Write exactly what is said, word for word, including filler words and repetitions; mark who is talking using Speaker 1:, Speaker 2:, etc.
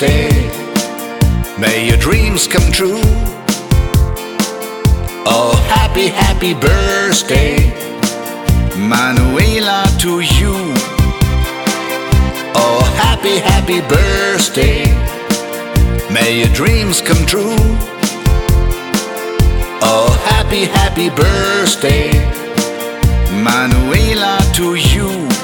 Speaker 1: birthday. May your dreams come true. Oh, happy, happy birthday, Manuela, to you. Oh, happy, happy birthday. May your dreams come true. Oh, happy, happy birthday, Manuela, to you.